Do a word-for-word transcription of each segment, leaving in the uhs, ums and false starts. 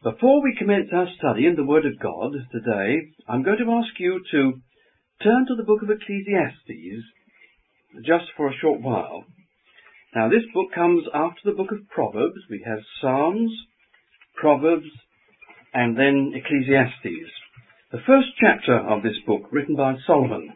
Before we commence our study in the Word of God today, I'm going to ask you to turn to the book of Ecclesiastes just for a short while. Now, this book comes after the book of Proverbs. We have Psalms, Proverbs, and then Ecclesiastes. The first chapter of this book, written by Solomon.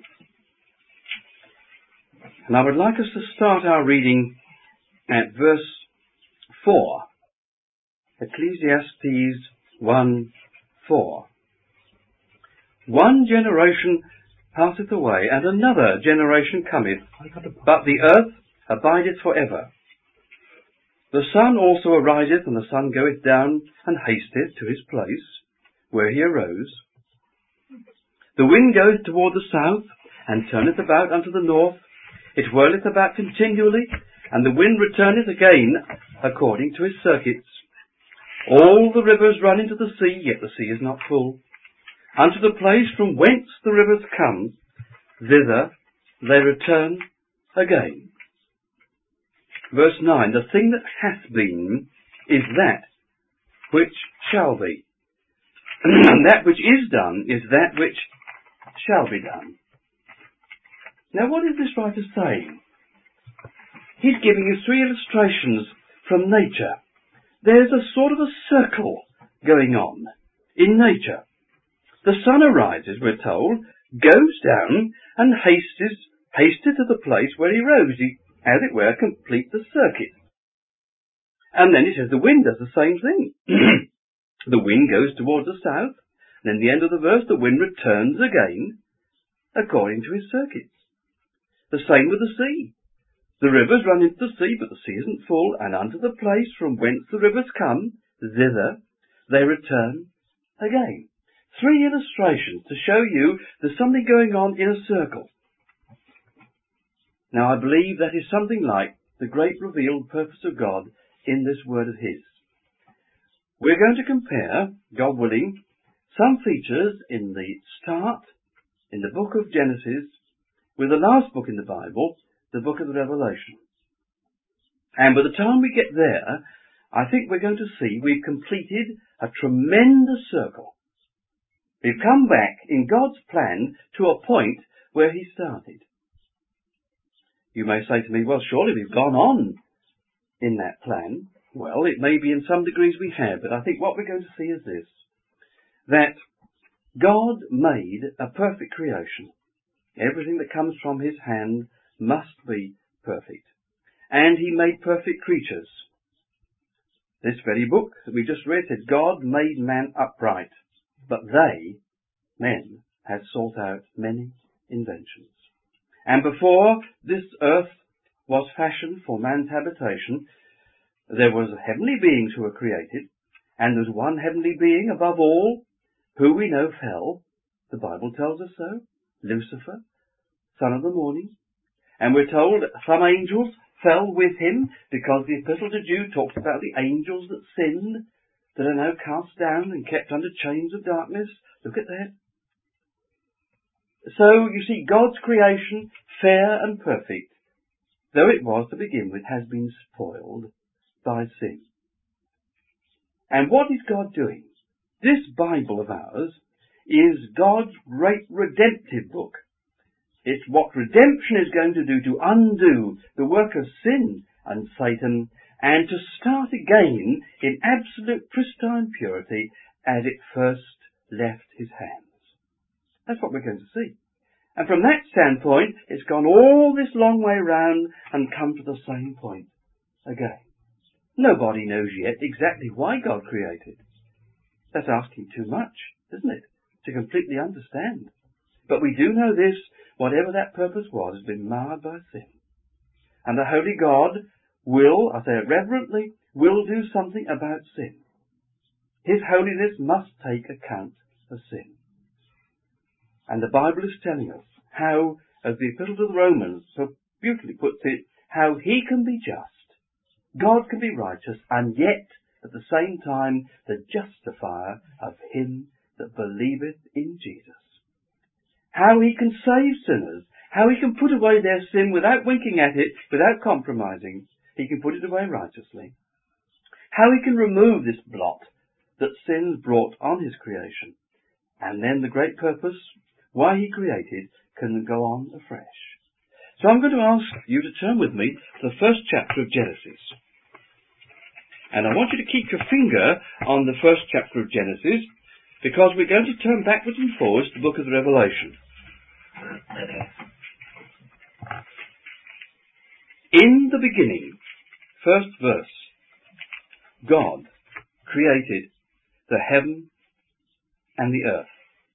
And I would like us to start our reading at verse four. Ecclesiastes one four. One generation passeth away, and another generation cometh, but the earth abideth for ever. The sun also ariseth, and the sun goeth down, and hasteth to his place, where he arose. The wind goeth toward the south, and turneth about unto the north. It whirleth about continually, and the wind returneth again according to his circuits. All the rivers run into the sea, yet the sea is not full. Unto the place from whence the rivers come, thither they return again. Verse nine, the thing that hath been is that which shall be. And that which is done is that which shall be done. Now, what is this writer saying? He's giving us three illustrations from nature. There's a sort of a circle going on in nature. The sun arises, we're told, goes down, and hastes, hasted to the place where he rose. He, as it were, completes the circuit. And then it says the wind does the same thing. The wind goes towards the south, and in the end of the verse, the wind returns again, according to his circuits. The same with the sea. The rivers run into the sea, but the sea isn't full, and unto the place from whence the rivers come, thither they return again. Three illustrations to show you there's something going on in a circle. Now, I believe that is something like the great revealed purpose of God in this word of His. We're going to compare, God willing, some features in the start, in the book of Genesis, with the last book in the Bible, the book of the Revelation. And by the time we get there, I think we're going to see we've completed a tremendous circle. We've come back in God's plan to a point where He started. You may say to me, well, surely we've gone on in that plan. Well, it may be in some degrees we have, but I think what we're going to see is this, that God made a perfect creation. Everything that comes from His hand must be perfect. And He made perfect creatures. This very book that we just read said, God made man upright, but they, men, had sought out many inventions. And before this earth was fashioned for man's habitation, there was heavenly beings who were created, and there was one heavenly being above all, who we know fell. The Bible tells us so. Lucifer, son of the morning. And we're told some angels fell with him, because the Epistle to Jude talks about the angels that sinned, that are now cast down and kept under chains of darkness. Look at that. So, you see, God's creation, fair and perfect, though it was to begin with, has been spoiled by sin. And what is God doing? This Bible of ours is God's great redemptive book. It's what redemption is going to do to undo the work of sin and Satan, and to start again in absolute pristine purity as it first left His hands. That's what we're going to see. And from that standpoint, it's gone all this long way round and come to the same point again. Nobody knows yet exactly why God created. That's asking too much, isn't it, to completely understand. But we do know this, whatever that purpose was has been marred by sin. And the Holy God will, I say it reverently, will do something about sin. His holiness must take account of sin. And the Bible is telling us how, as the Epistle to the Romans so beautifully puts it, how He can be just, God can be righteous, and yet, at the same time, the justifier of him that believeth in Jesus. How He can save sinners, how He can put away their sin without winking at it, without compromising. He can put it away righteously. How He can remove this blot that sin brought on his creation. And then the great purpose why he created can go on afresh. So I'm going to ask you to turn with me to the first chapter of Genesis. And I want you to keep your finger on the first chapter of Genesis, because we're going to turn backwards and forwards to the book of the Revelation. In the beginning, first verse, God created the heaven and the earth.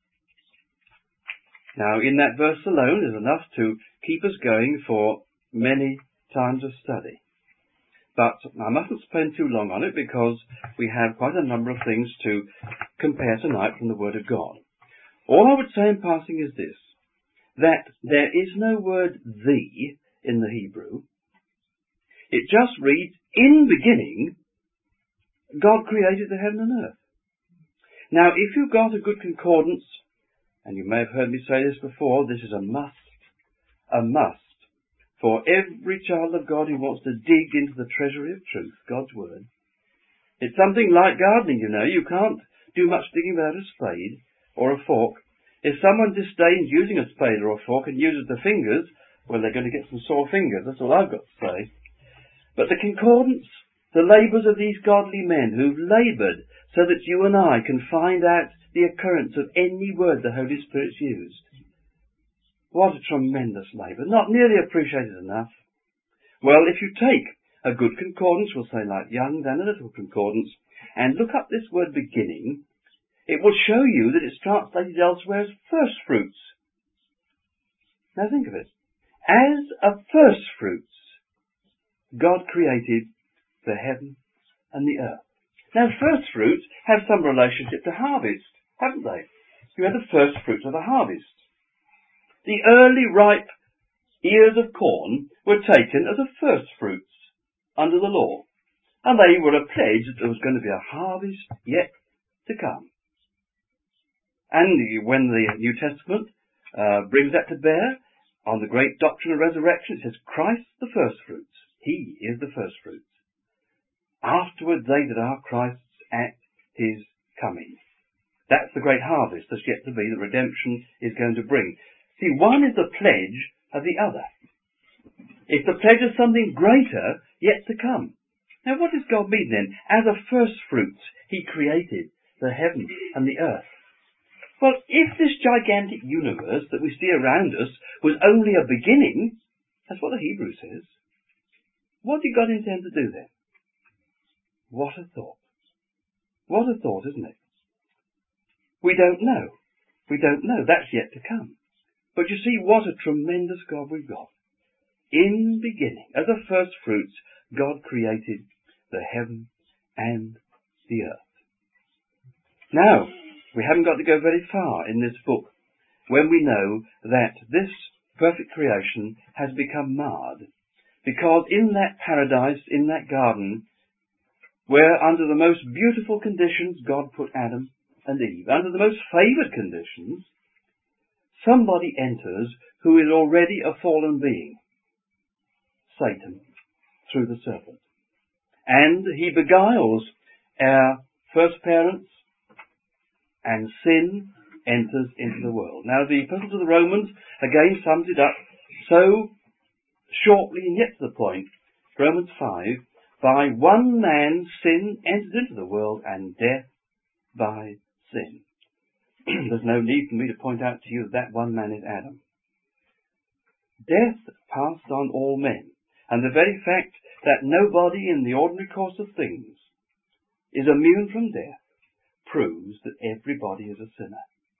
Now, in that verse alone is enough to keep us going for many times of study. But I mustn't spend too long on it, because we have quite a number of things to compare tonight from the Word of God. All I would say in passing is this, that there is no word "the" in the Hebrew. It just reads, in beginning, God created the heaven and earth. Now, if you've got a good concordance, and you may have heard me say this before, this is a must, a must for every child of God who wants to dig into the treasury of truth, God's Word. It's something like gardening, you know. You can't do much digging without a spade or a fork. If someone disdains using a spade or a fork and uses the fingers, well, they're going to get some sore fingers. That's all I've got to say. But the concordance, the labours of these godly men who've laboured so that you and I can find out the occurrence of any word the Holy Spirit's used. What a tremendous labour, not nearly appreciated enough. Well, if you take a good concordance, we'll say like Young's and a little concordance, and look up this word beginning, it will show you that it's translated elsewhere as first fruits. Now think of it. As a first fruits, God created the heaven and the earth. Now, first fruits have some relationship to harvest, haven't they? You have the first fruits of the harvest. The early ripe ears of corn were taken as a first fruits under the law, and they were a pledge that there was going to be a harvest yet to come. And when the New Testament uh, brings that to bear on the great doctrine of resurrection, it says, Christ the first fruits. He is the first fruits. Afterward they that are Christ's at his coming. That's the great harvest that's yet to be, that redemption is going to bring. See, one is the pledge of the other. It's the pledge of something greater yet to come. Now what does God mean then? As a first fruits, he created the heaven and the earth. Well, if this gigantic universe that we see around us was only a beginning, that's what the Hebrew says, what did God intend to do then? What a thought. What a thought, isn't it? We don't know. We don't know. That's yet to come. But you see, what a tremendous God we've got. In the beginning, as a first fruits, God created the heaven and the earth. Now, we haven't got to go very far in this book when we know that this perfect creation has become marred. Because in that paradise, in that garden, where under the most beautiful conditions God put Adam and Eve, under the most favoured conditions, somebody enters who is already a fallen being, Satan, through the serpent. And he beguiles our first parents, and sin enters into the world. Now the Epistle to the Romans again sums it up so shortly and yet to the point. Romans five, by one man sin entered into the world, and death by sin. There's no need for me to point out to you that that one man is Adam. Death passed on all men, and the very fact that nobody in the ordinary course of things is immune from death proves that everybody is a sinner.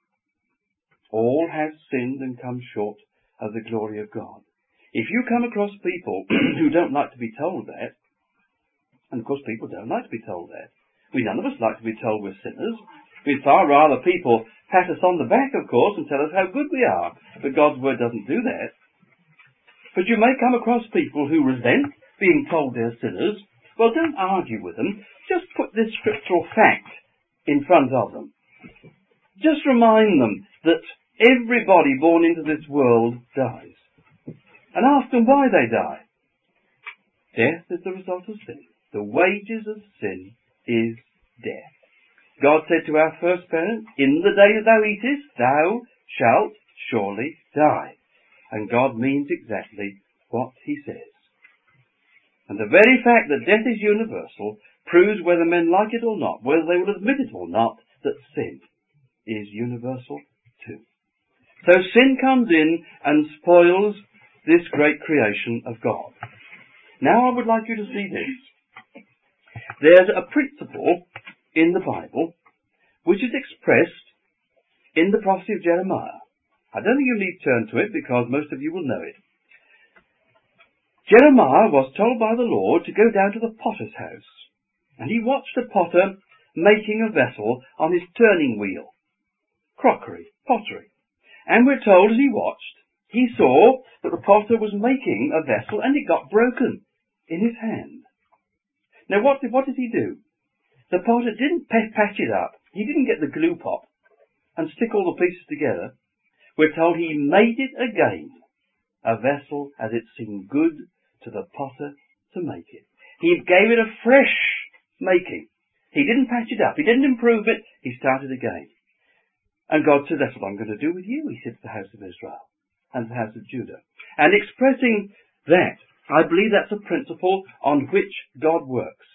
All have sinned and come short of the glory of God. If you come across people who don't like to be told that, and of course people don't like to be told that. We none of us like to be told we're sinners. We'd far rather people pat us on the back, of course, and tell us how good we are. But God's Word doesn't do that. But you may come across people who resent being told they're sinners. Well, don't argue with them. Just put this scriptural fact in front of them. Just remind them that everybody born into this world dies. And ask them why they die. Death is the result of sin. The wages of sin is death. God said to our first parents, in the day that thou eatest, thou shalt surely die. And God means exactly what he says. And the very fact that death is universal proves, whether men like it or not, whether they will admit it or not, that sin is universal too. So sin comes in and spoils this great creation of God. Now I would like you to see this. There's a principle in the Bible which is expressed in the prophecy of Jeremiah. I don't think you need to turn to it because most of you will know it. Jeremiah was told by the Lord to go down to the potter's house, and he watched the potter making a vessel on his turning wheel. Crockery, pottery. And we're told as he watched, he saw that the potter was making a vessel and it got broken in his hand. Now what did, what did he do? The potter didn't patch it up. He didn't get the glue pop and stick all the pieces together. We're told he made it again, a vessel as it seemed good to the potter to make it. He gave it a fresh making. He didn't patch it up. He didn't improve it. He started again. And God said, that's what I'm going to do with you, he said to the house of Israel and the house of Judah. And expressing that, I believe that's a principle on which God works.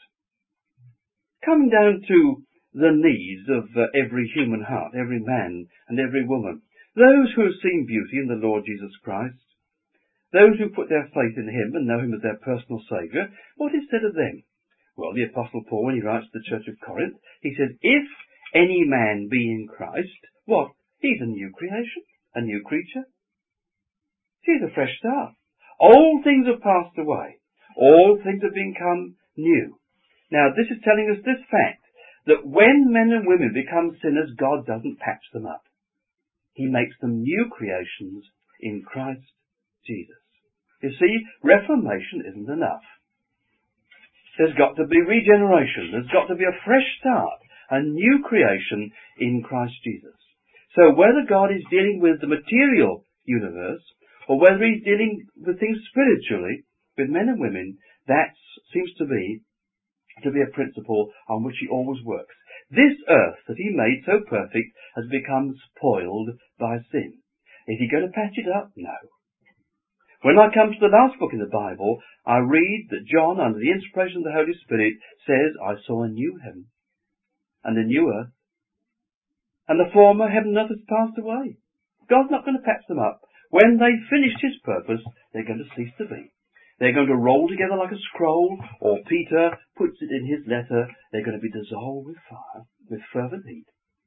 Coming down to the needs of uh, every human heart, every man and every woman, those who have seen beauty in the Lord Jesus Christ, those who put their faith in him and know him as their personal Saviour, what is said of them? Well, the Apostle Paul, when he writes to the church of Corinth, he says, if any man be in Christ, what? He's a new creation, a new creature. He's a fresh start. Old things have passed away. All things have become new. Now, this is telling us this fact, that when men and women become sinners, God doesn't patch them up. He makes them new creations in Christ Jesus. You see, reformation isn't enough. There's got to be regeneration. There's got to be a fresh start, a new creation in Christ Jesus. So whether God is dealing with the material universe, or whether he's dealing with things spiritually, with men and women, that seems to be to be a principle on which he always works. This earth that he made so perfect has become spoiled by sin. Is he going to patch it up? No. When I come to the last book in the Bible, I read that John, under the inspiration of the Holy Spirit, says, I saw a new heaven and a new earth, and the former heaven and earth has passed away. God's not going to patch them up. When they've finished his purpose, they're going to cease to be. They're going to roll together like a scroll, or Peter puts it in his letter, they're going to be dissolved with fire, with fervent heat.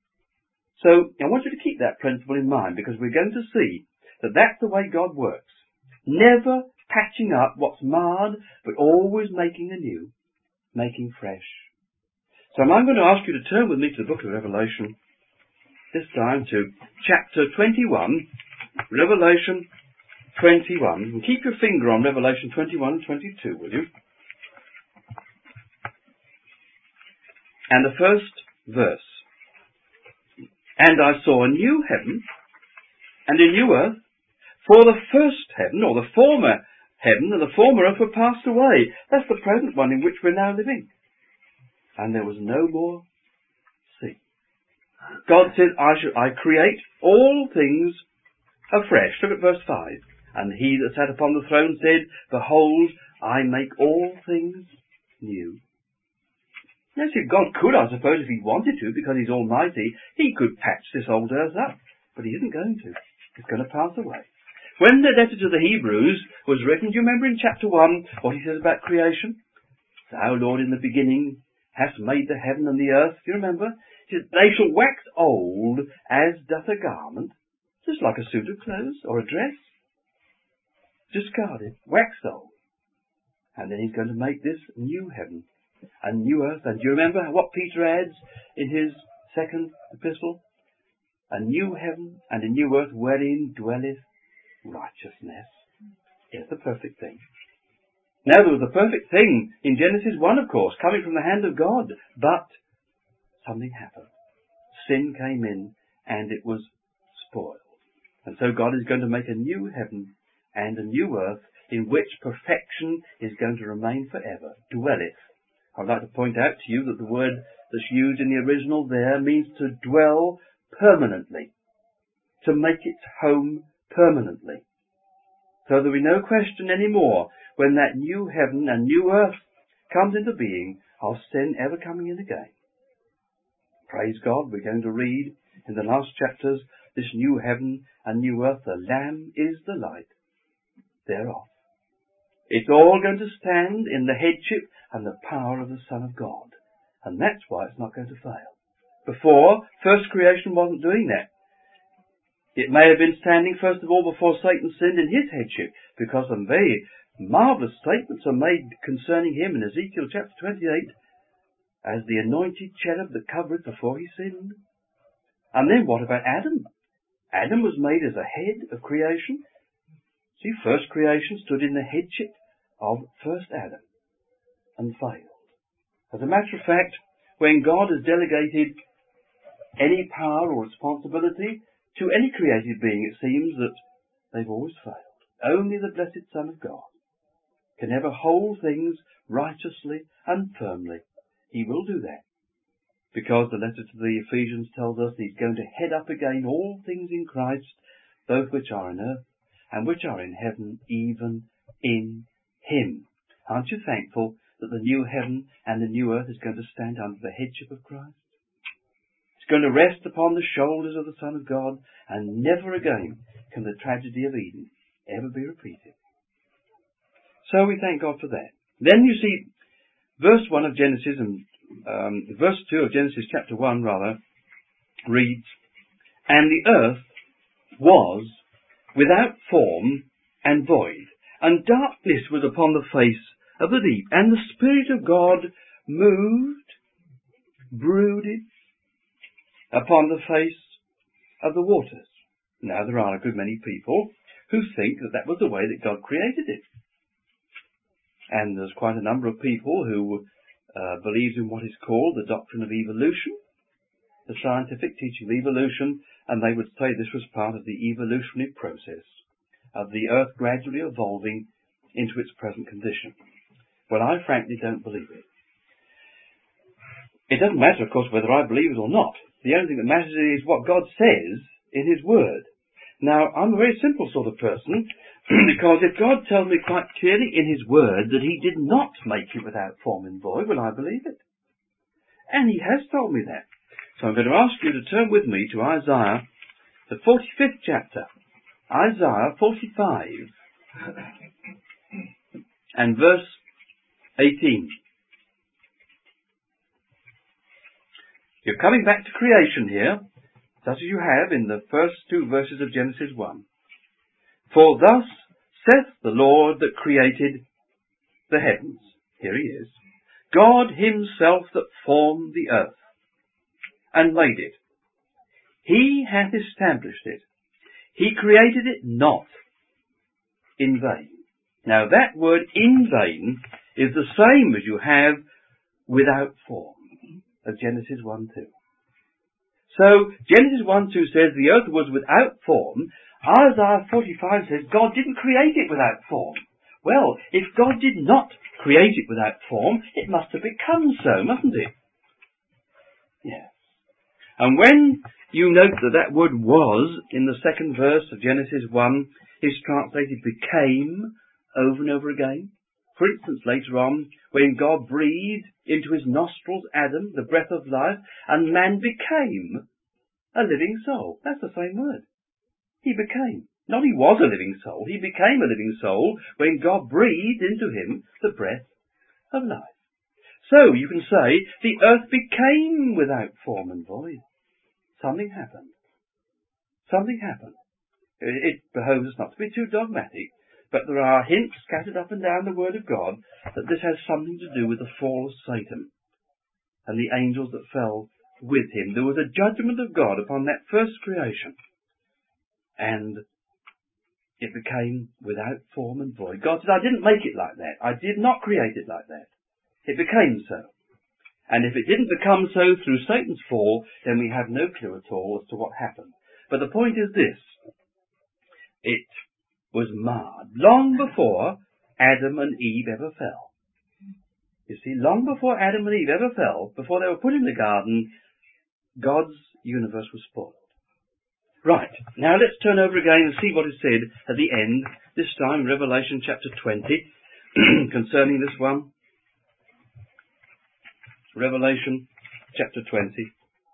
So, I want you to keep that principle in mind, because we're going to see that that's the way God works. Never patching up what's marred, but always making anew, making fresh. So I'm going to ask you to turn with me to the book of Revelation, this time to chapter twenty-one, Revelation twenty-one. And keep your finger on Revelation twenty-one and twenty-two, will you? And the first verse. And I saw a new heaven and a new earth, for the first heaven, or the former heaven, and the former earth were passed away. That's the present one in which we're now living. And there was no more sea. God said, I shall, I create all things afresh. Look at verse five. And he that sat upon the throne said, behold, I make all things new. Now, see, God could, I suppose, if he wanted to, because he's almighty, he could patch this old earth up. But he isn't going to. It's going to pass away. When the letter to the Hebrews was written, do you remember in chapter one what he says about creation? Thou, Lord, in the beginning hast made the heaven and the earth. Do you remember? He says, they shall wax old as doth a garment, just like a suit of clothes or a dress. Discarded, waxed old. And then he's going to make this new heaven and new earth. And do you remember what Peter adds in his second epistle? A new heaven and a new earth wherein dwelleth righteousness. Yes, the perfect thing. Now, there was a perfect thing in Genesis one, of course, coming from the hand of God. But something happened. Sin came in and it was spoiled. And so God is going to make a new heaven and a new earth in which perfection is going to remain forever. Dwelleth. I'd like to point out to you that the word that's used in the original there means to dwell permanently, to make its home permanently. So there'll be no question anymore when that new heaven and new earth comes into being of sin ever coming in again. Praise God, we're going to read in the last chapters, this new heaven and new earth, the Lamb is the light thereof. It's all going to stand in the headship and the power of the Son of God. And that's why it's not going to fail. Before, first creation wasn't doing that. It may have been standing first of all before Satan sinned in his headship, because some very marvellous statements are made concerning him in Ezekiel chapter twenty-eight, as the anointed cherub that covered before he sinned. And then what about Adam? Adam was made as a head of creation. See, first creation stood in the headship of first Adam and failed. As a matter of fact, when God has delegated any power or responsibility to any created being, it seems that they've always failed. Only the blessed Son of God can ever hold things righteously and firmly. He will do that, because the letter to the Ephesians tells us he's going to head up again all things in Christ, both which are in earth and which are in heaven, even in him. Aren't you thankful that the new heaven and the new earth is going to stand under the headship of Christ? It's going to rest upon the shoulders of the Son of God, and never again can the tragedy of Eden ever be repeated. So we thank God for that. Then you see, verse one of Genesis, and um, verse two of Genesis chapter one rather, reads, "And the earth was without form and void, and darkness was upon the face of the deep, and the Spirit of God moved, brooded upon the face of the waters." Now there are a good many people who think that that was the way that God created it. And there's quite a number of people who uh, believe in what is called the doctrine of evolution, the scientific teaching of evolution, and they would say this was part of the evolutionary process of the earth gradually evolving into its present condition. Well, I frankly don't believe it. It doesn't matter, of course, whether I believe it or not. The only thing that matters is what God says in his word. Now, I'm a very simple sort of person, because if God tells me quite clearly in his word that he did not make it without form and void, well, I believe it. And he has told me that. So I'm going to ask you to turn with me to Isaiah, the forty-fifth chapter. Isaiah forty-five and verse eighteen. You're coming back to creation here, such as you have in the first two verses of Genesis one. "For thus saith the Lord that created the heavens," here he is, "God himself that formed the earth, and made it. He hath established it. He created it not in vain." Now that word "in vain" is the same as you have "without form" of Genesis one two. So Genesis one two says the earth was without form. Isaiah forty-five says God didn't create it without form. Well, if God did not create it without form, it must have become so, mustn't it? Yes. And when you note that that word "was" in the second verse of Genesis one is translated "became" over and over again. For instance, later on, when God breathed into his nostrils, Adam, the breath of life, and man became a living soul. That's the same word. He became. Not he was a living soul. He became a living soul when God breathed into him the breath of life. So you can say the earth became without form and void. Something happened. Something happened. It behoves us not to be too dogmatic, but there are hints scattered up and down the Word of God that this has something to do with the fall of Satan and the angels that fell with him. There was a judgment of God upon that first creation, and it became without form and void. God said, "I didn't make it like that. I did not create it like that. It became so." And if it didn't become so through Satan's fall, then we have no clue at all as to what happened. But the point is this: it was marred long before Adam and Eve ever fell. You see, long before Adam and Eve ever fell, before they were put in the garden, God's universe was spoiled. Right, now let's turn over again and see what is said at the end, this time Revelation chapter twenty, concerning this one. Revelation chapter twenty.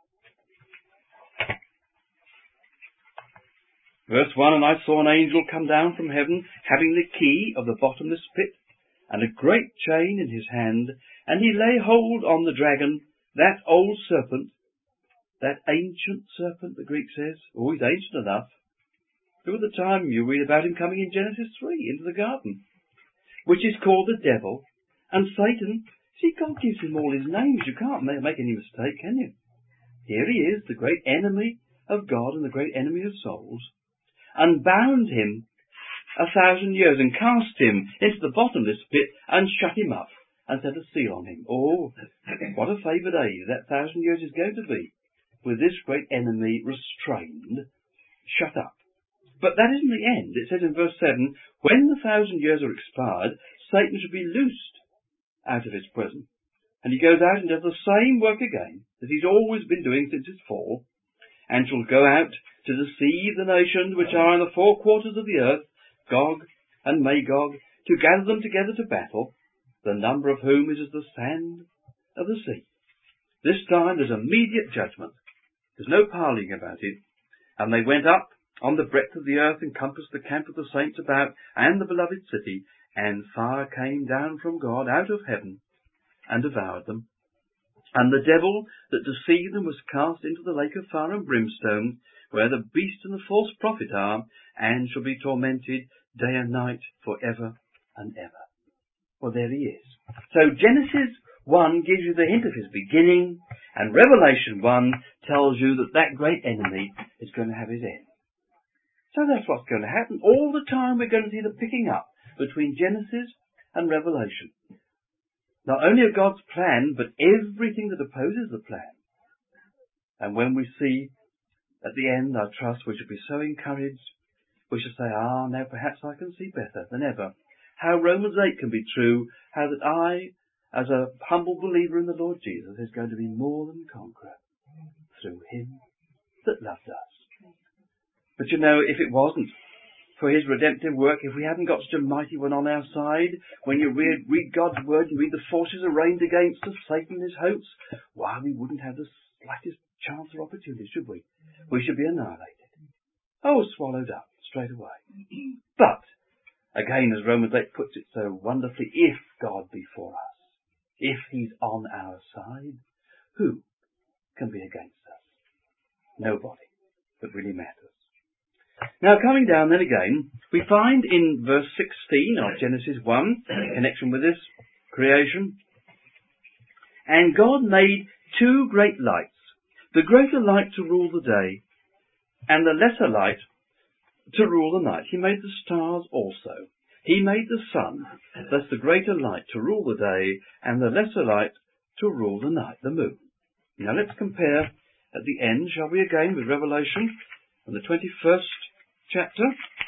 Verse one, and I saw an angel come down from heaven, having the key of the bottomless pit, and a great chain in his hand, and he lay hold on the dragon, that old serpent, that ancient serpent, the Greek says. Oh, he's ancient enough. Who at the time you read about him coming in Genesis three into the garden, which is called the devil and Satan. See, God gives him all his names. You can't make any mistake, can you? Here he is, the great enemy of God and the great enemy of souls, and bound him a thousand years and cast him into the bottomless pit and shut him up and set a seal on him. Oh, what a favoured age that thousand years is going to be, with this great enemy restrained, shut up. But that isn't the end. It says in verse seven, when the thousand years are expired, Satan shall be loosed out of his prison. And he goes out and does the same work again that he's always been doing since his fall, and shall go out to deceive the nations which are in the four quarters of the earth, Gog and Magog, to gather them together to battle, the number of whom is as the sand of the sea. This time there's immediate judgment. There's no parleying about it. And they went up on the breadth of the earth, encompassed the camp of the saints about, and the beloved city, and fire came down from God out of heaven, and devoured them. And the devil that deceived them was cast into the lake of fire and brimstone, where the beast and the false prophet are, and shall be tormented day and night for ever and ever. Well, there he is. So Genesis one gives you the hint of his beginning, and Revelation one tells you that that great enemy is going to have his end. So that's what's going to happen. All the time we're going to see the picking up between Genesis and Revelation. Not only of God's plan, but everything that opposes the plan. And when we see at the end, I trust we shall be so encouraged, we shall say, ah, now perhaps I can see better than ever how Romans eight can be true, how that I, as a humble believer in the Lord Jesus, is going to be more than conqueror through him that loved us. But you know, if it wasn't for his redemptive work, if we hadn't got such a mighty one on our side, when you read, read God's word and read the forces arrayed against us, Satan and his hosts, why, we wouldn't have the slightest chance or opportunity, should we? We should be annihilated. Oh, swallowed up straight away. But, again, as Romans eight puts it so wonderfully, if God be for us, if he's on our side, who can be against us? Nobody. That really matters. Now, coming down then again, we find in verse sixteen of Genesis one, in connection with this creation, and God made two great lights, the greater light to rule the day, and the lesser light to rule the night. He made the stars also. He made the sun, thus the greater light to rule the day, and the lesser light to rule the night, the moon. Now let's compare at the end, shall we, again with Revelation, in the twenty-first chapter.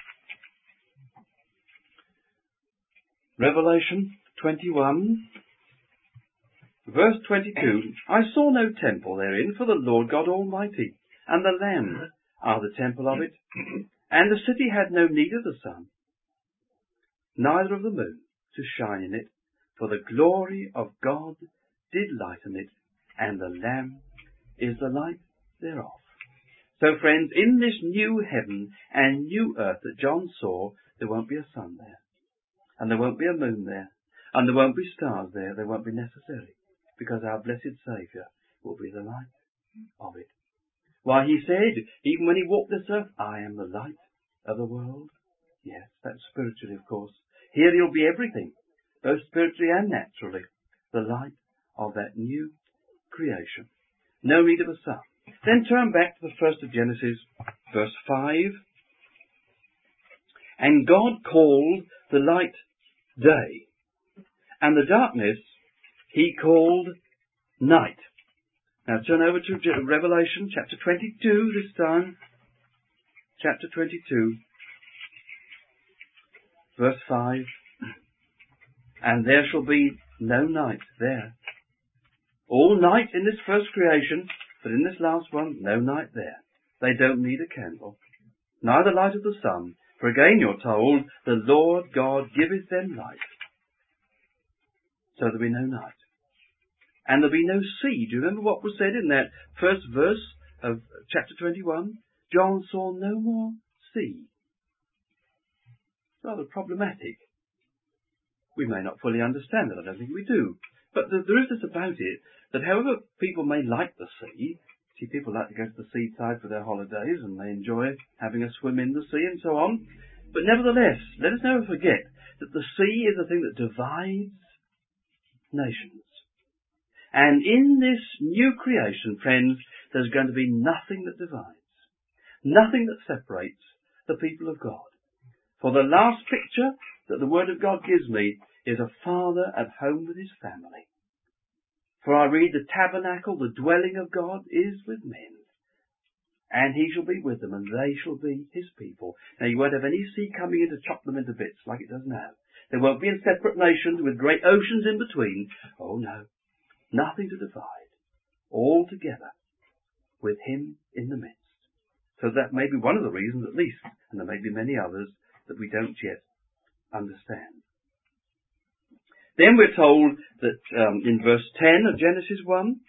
Revelation twenty-one, verse twenty-two. I saw no temple therein, for the Lord God Almighty, and the Lamb are the temple of it. And the city had no need of the sun, neither of the moon, to shine in it, for the glory of God did lighten it, and the Lamb is the light thereof. So, friends, in this new heaven and new earth that John saw, there won't be a sun there, and there won't be a moon there, and there won't be stars there. They won't be necessary, because our blessed Saviour will be the light of it. Why, he said, even when he walked this earth, I am the light of the world. Yes, that's spiritually, of course. Here he'll be everything, both spiritually and naturally, the light of that new creation. No need of a sun. Then turn back to the first of Genesis, verse five. And God called the light day, and the darkness he called night. Now turn over to Revelation chapter twenty-two this time. Chapter twenty-two, verse five. And there shall be no night there. All night in this first creation, but in this last one, no night there. They don't need a candle, neither light of the sun, for again you're told, the Lord God giveth them light. So there'll be no night. And there'll be no sea. Do you remember what was said in that first verse of chapter twenty-one? John saw no more sea. Rather problematic. We may not fully understand it, I don't think we do. But there is this about it, that however people may like the sea, see people like to go to the seaside for their holidays and they enjoy having a swim in the sea and so on, but nevertheless, let us never forget that the sea is the thing that divides nations. And in this new creation, friends, there's going to be nothing that divides, nothing that separates the people of God. For the last picture that the Word of God gives me is a father at home with his family. For I read, the tabernacle, the dwelling of God, is with men. And he shall be with them, and they shall be his people. Now you won't have any sea coming in to chop them into bits like it does now. They won't be in separate nations with great oceans in between. Oh no, nothing to divide. All together with him in the midst. So that may be one of the reasons at least, and there may be many others, that we don't yet understand. Then we're told that um, in verse ten of Genesis one,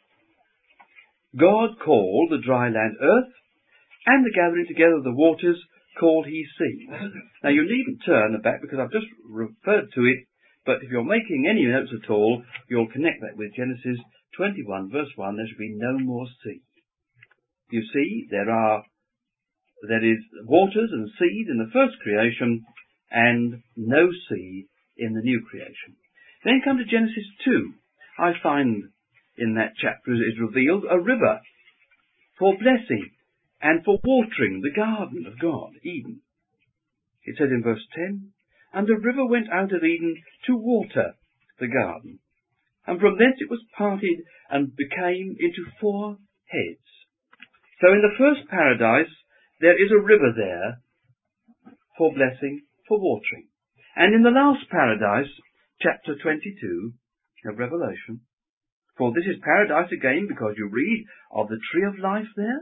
God called the dry land earth, and the gathering together of the waters called he sea. Now you needn't turn back because I've just referred to it, but if you're making any notes at all, you'll connect that with Genesis twenty-one verse one, there should be no more sea. You see, there are, there is waters and seed in the first creation, and no sea in the new creation. Then come to Genesis two. I find in that chapter is revealed a river for blessing and for watering the garden of God, Eden. It says in verse ten, and the river went out of Eden to water the garden, and from thence it was parted and became into four heads. So in the first paradise there is a river there for blessing, for watering. And in the last paradise, chapter twenty-two of Revelation, for this is paradise again because you read of the tree of life there.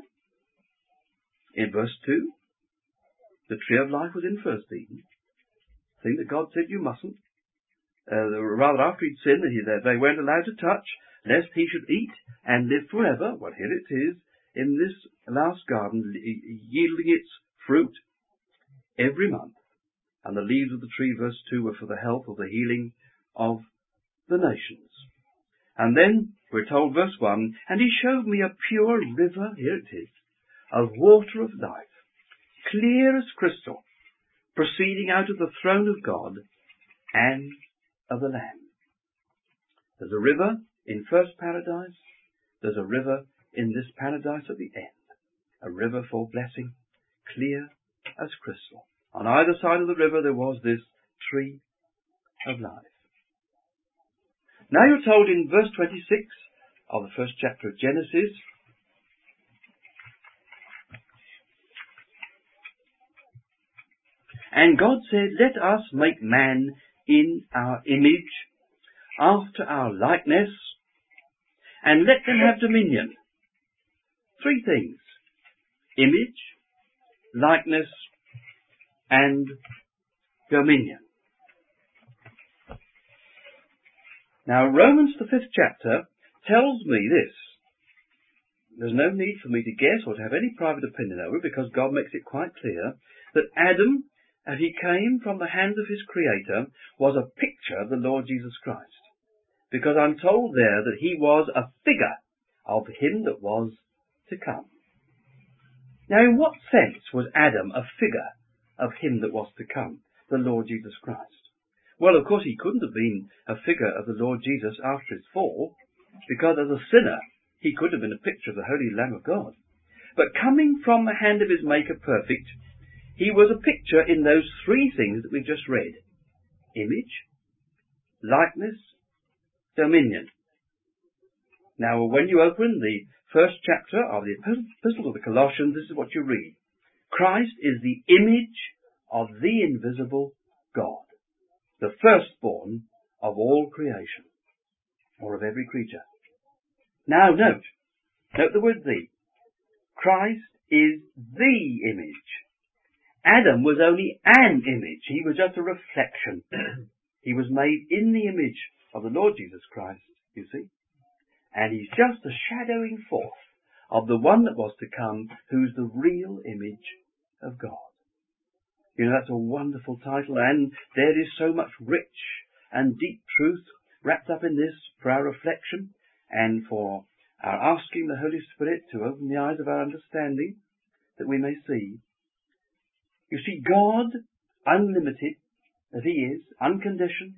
In verse two, the tree of life was in first Eden, thing that God said you mustn't. Uh, rather after he'd sinned, that he, they weren't allowed to touch, lest he should eat and live forever. Well, here it is in this last garden, yielding its fruit every month. And the leaves of the tree, verse two, were for the health or the healing of the nations. And then we're told, verse one, and he showed me a pure river, here it is, of water of life, clear as crystal, proceeding out of the throne of God and of the Lamb. There's a river in first paradise. There's a river in this paradise at the end. A river for blessing, clear as crystal. On either side of the river there was this tree of life. Now you're told in verse twenty-six of the first chapter of Genesis, and God said, let us make man in our image, after our likeness, and let them have dominion. Three things. Image, likeness, and dominion. Now Romans, the fifth chapter, tells me this. There's no need for me to guess or to have any private opinion over it, because God makes it quite clear that Adam, as he came from the hand of his Creator, was a picture of the Lord Jesus Christ. Because I'm told there that he was a figure of him that was to come. Now in what sense was Adam a figure of him that was to come, the Lord Jesus Christ? Well, of course, he couldn't have been a figure of the Lord Jesus after his fall, because as a sinner, he could have been a picture of the Holy Lamb of God. But coming from the hand of his Maker perfect, he was a picture in those three things that we've just read. Image, likeness, dominion. Now, when you open the first chapter of the Epistle of the Colossians, this is what you read. Christ is the image of the invisible God, the firstborn of all creation, or of every creature. Now note, note the word the. Christ is the image. Adam was only an image. He was just a reflection. He was made in the image of the Lord Jesus Christ, you see. And he's just a shadowing forth of the one that was to come, who's the real image of God. You know, that's a wonderful title, and there is so much rich and deep truth wrapped up in this for our reflection and for our asking the Holy Spirit to open the eyes of our understanding that we may see. You see, God, unlimited as he is, unconditioned.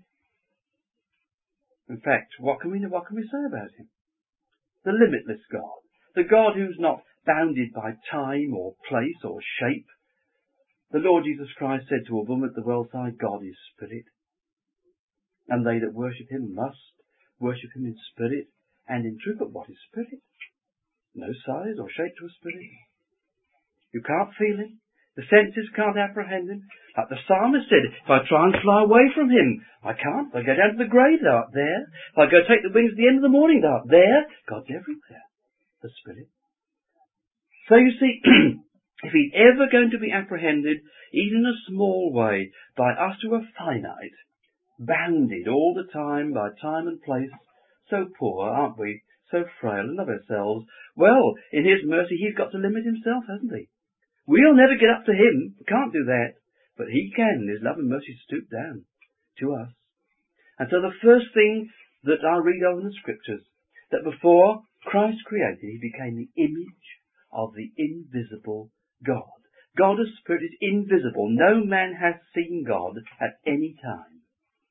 In fact, what can we what can we say about him? The limitless God, the God who's not bounded by time or place or shape. The Lord Jesus Christ said to a woman at the well side, God is spirit, and they that worship him must worship him in spirit and in truth. But what is spirit? No size or shape to a spirit. You can't feel him. The senses can't apprehend him. Like the psalmist said, if I try and fly away from him, I can't. If I go down to the grave, thou art there. If I go take the wings at the end of the morning, thou art there. God's everywhere. The Spirit. So you see, if he's ever going to be apprehended, even in a small way, by us who are finite, bounded all the time by time and place, so poor, aren't we? So frail and of ourselves. Well, in his mercy, he's got to limit himself, hasn't he? We'll never get up to him. We can't do that. But he can, in his love and mercy, stoop down to us. And so the first thing that I read of in the Scriptures, that before Christ created, he became the image of the invisible God. God as Spirit is invisible. No man has seen God at any time.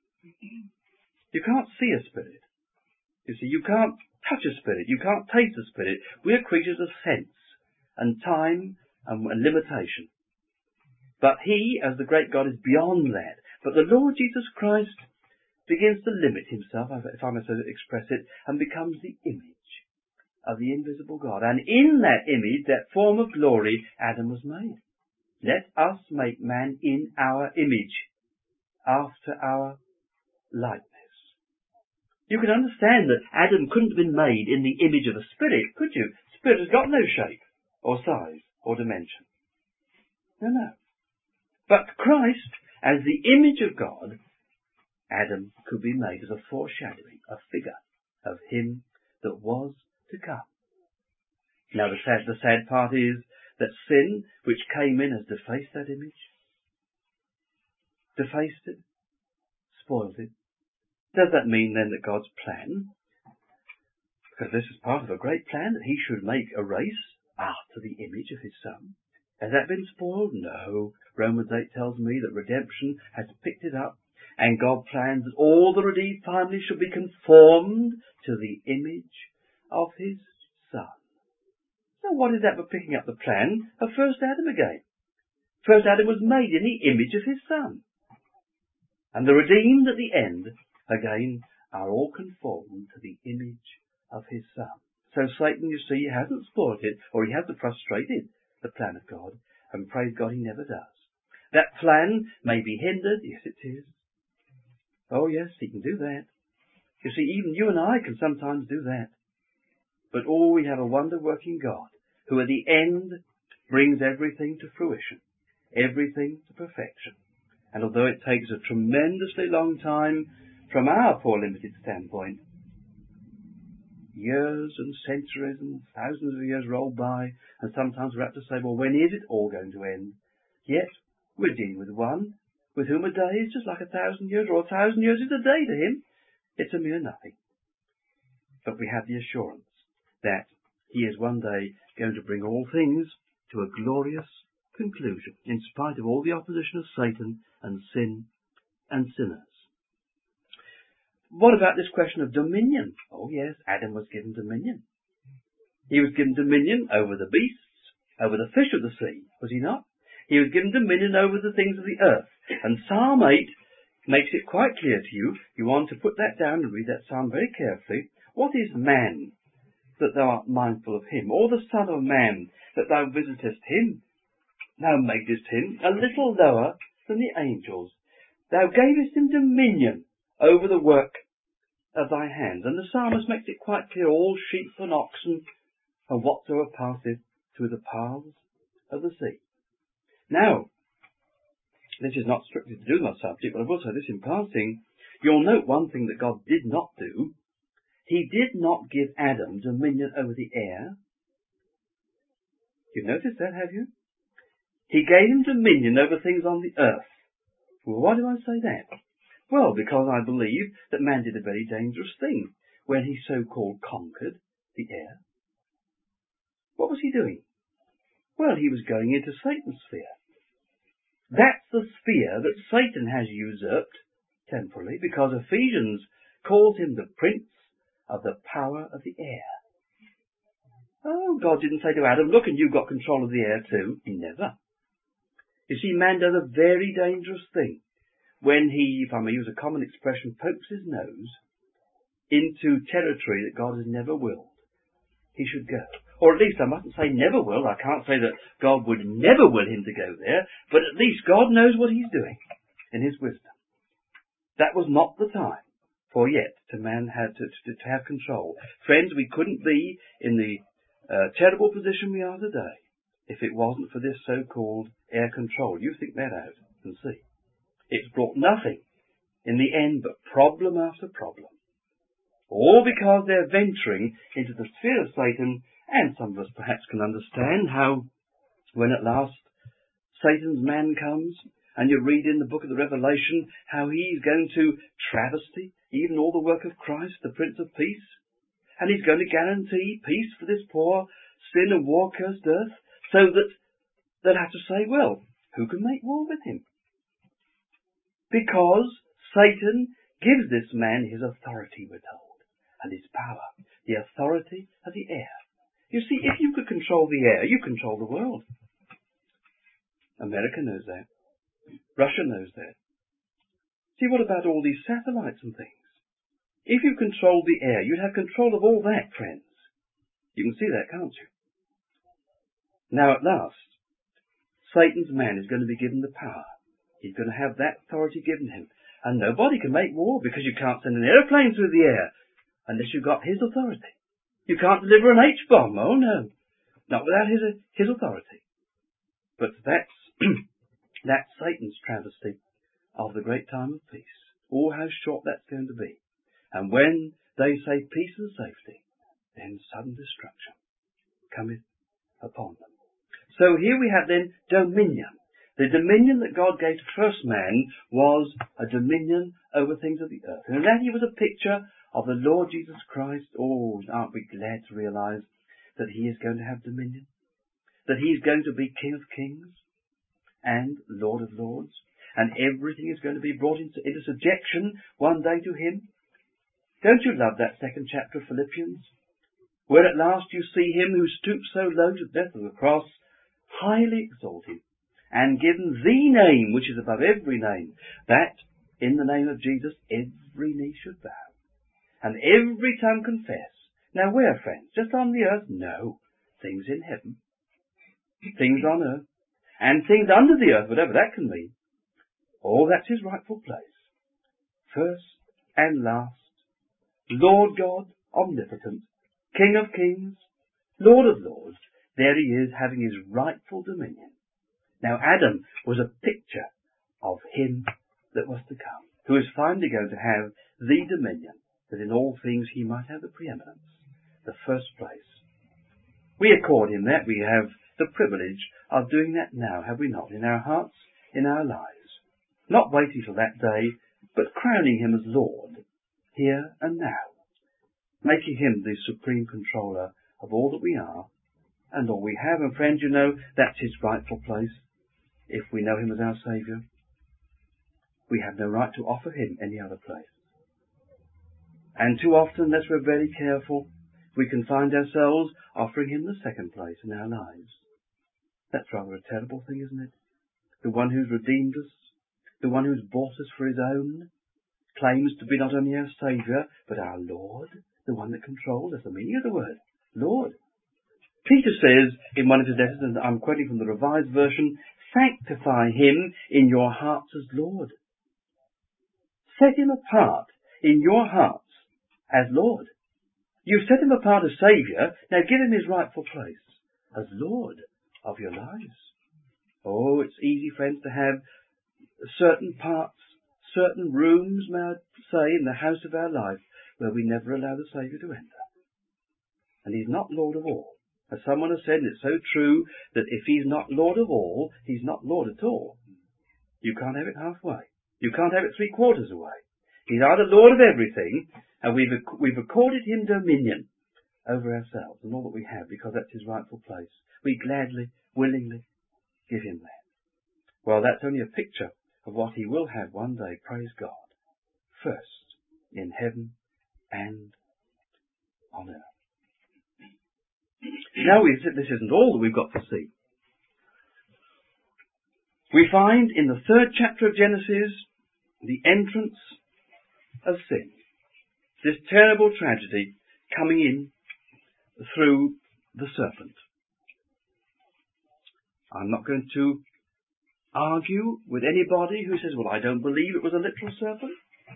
You can't see a spirit. You see, you can't touch a spirit. You can't taste a spirit. We're creatures of sense and time and limitation. But he, as the great God, is beyond that. But the Lord Jesus Christ begins to limit himself, if I may so express it, and becomes the image of the invisible God. And in that image, that form of glory, Adam was made. Let us make man in our image, after our likeness. You can understand that Adam couldn't have been made in the image of a spirit, could you? Spirit has got no shape, or size, or dimension. No, no. But Christ, as the image of God, Adam could be made as a foreshadowing, a figure of him that was to come. Now the sad, the sad part is that sin, which came in, has defaced that image. Defaced it. Spoiled it. Does that mean then that God's plan, because this is part of a great plan, that he should make a race after the image of his Son, has that been spoiled? No. Romans eight tells me that redemption has picked it up, and God plans that all the redeemed family should be conformed to the image of his Son. So what is that but picking up the plan of first Adam again? First Adam was made in the image of his Son. And the redeemed at the end, again, are all conformed to the image of his Son. So Satan, you see, hasn't spoiled it, or he hasn't frustrated the plan of God, and praise God he never does. That plan may be hindered, yes it is. Oh yes, he can do that. You see, even you and I can sometimes do that. But oh, we have a wonder-working God, who at the end brings everything to fruition, everything to perfection. And although it takes a tremendously long time from our poor limited standpoint, years and centuries and thousands of years roll by, and sometimes we're apt to say, well, when is it all going to end? Yet, we're dealing with one with whom a day is just like a thousand years, or a thousand years is a day to him. It's a mere nothing. But we have the assurance that he is one day going to bring all things to a glorious conclusion, in spite of all the opposition of Satan and sin and sinners. What about this question of dominion? Oh yes, Adam was given dominion. He was given dominion over the beasts, over the fish of the sea, was he not? He was given dominion over the things of the earth. And Psalm eight makes it quite clear to you. You want to put that down and read that psalm very carefully. What is man, that thou art mindful of him? Or the Son of Man, that thou visitest him? Thou madest him a little lower than the angels. Thou gavest him dominion over the work of thy hands. And the psalmist makes it quite clear, all sheep and oxen and whatsoever passeth through the paths of the sea. Now, this is not strictly to do with my subject, but I will say this in passing. You'll note one thing that God did not do. He did not give Adam dominion over the air. You've noticed that, have you? He gave him dominion over things on the earth. Well, why do I say that? Well, because I believe that man did a very dangerous thing when he so-called conquered the air. What was he doing? Well, he was going into Satan's sphere. That's the sphere that Satan has usurped temporarily, because Ephesians calls him the prince of the power of the air. Oh, God didn't say to Adam, look, and you've got control of the air too. He never. You see, man does a very dangerous thing when he, if I may use a common expression, pokes his nose into territory that God has never willed he should go. Or at least I mustn't say never will. I can't say that God would never will him to go there, but at least God knows what he's doing in his wisdom. That was not the time for yet to man had to, to, to have control. Friends, we couldn't be in the uh, terrible position we are today if it wasn't for this so-called air control. You think that out and see. It's brought nothing in the end but problem after problem. All because they're venturing into the sphere of Satan, and some of us perhaps can understand how when at last Satan's man comes, and you read in the book of the Revelation how he's going to travesty even all the work of Christ, the Prince of Peace, and he's going to guarantee peace for this poor sin and war-cursed earth, so that they'll have to say, well, who can make war with him? Because Satan gives this man his authority, we're told, and his power, the authority of the air. You see, if you could control the air, you control the world. America knows that. Russia knows that. See, what about all these satellites and things? If you controlled the air, you'd have control of all that, friends. You can see that, can't you? Now, at last, Satan's man is going to be given the power. He's going to have that authority given him. And nobody can make war, because you can't send an aeroplane through the air unless you've got his authority. You can't deliver an H-bomb. Oh, no. Not without his, his authority. But that's, that's Satan's travesty of the great time of peace. Oh, how short that's going to be. And when they say peace and safety, then sudden destruction cometh upon them. So here we have then dominion. The dominion that God gave to first man was a dominion over things of the earth. And that he was a picture of the Lord Jesus Christ. Oh, aren't we glad to realize that he is going to have dominion? That he is going to be King of Kings and Lord of Lords. And everything is going to be brought into, into subjection one day to him. Don't you love that second chapter of Philippians? Where at last you see him who stooped so low to the death of the cross, highly exalted, and given the name which is above every name, that in the name of Jesus every knee should bow, and every tongue confess. Now where, friends? Just on the earth? No. Things in heaven, things on earth, and things under the earth, whatever that can mean. All that's his rightful place. First and last, Lord God, omnipotent, King of kings, Lord of lords, there he is having his rightful dominion. Now Adam was a picture of him that was to come, who is finally going to have the dominion, that in all things he might have the preeminence, the first place. We accord him that. We have the privilege of doing that now, have we not, in our hearts, in our lives? Not waiting till that day, but crowning him as Lord, here and now, making him the supreme controller of all that we are and all we have. And friends, you know, that's his rightful place. If we know him as our Saviour, we have no right to offer him any other place. And too often, unless we're very careful, we can find ourselves offering him the second place in our lives. That's rather a terrible thing, isn't it? The one who's redeemed us, the one who's bought us for his own, claims to be not only our Saviour, but our Lord, the one that controls. That's the meaning of the word, Lord. Peter says in one of his letters, and I'm quoting from the Revised Version, sanctify him in your hearts as Lord. set him apart in your hearts as Lord. You've set him apart as Saviour. Now give him his rightful place as Lord of your lives. Oh, it's easy, friends, to have certain parts, certain rooms, may I say, in the house of our life where we never allow the Saviour to enter. And he's not Lord of all. As someone has said, and it's so true, that if he's not Lord of all, he's not Lord at all. You can't have it halfway. You can't have it three quarters away. He's either Lord of everything, and we've, we've accorded him dominion over ourselves and all that we have, because that's his rightful place. We gladly, willingly give him that. Well, that's only a picture of what he will have one day, praise God, first in heaven and on earth. Now, we, this isn't all that we've got to see. We find in the third chapter of Genesis the entrance of sin. This terrible tragedy coming in through the serpent. I'm not going to argue with anybody who says, well, I don't believe it was a literal serpent.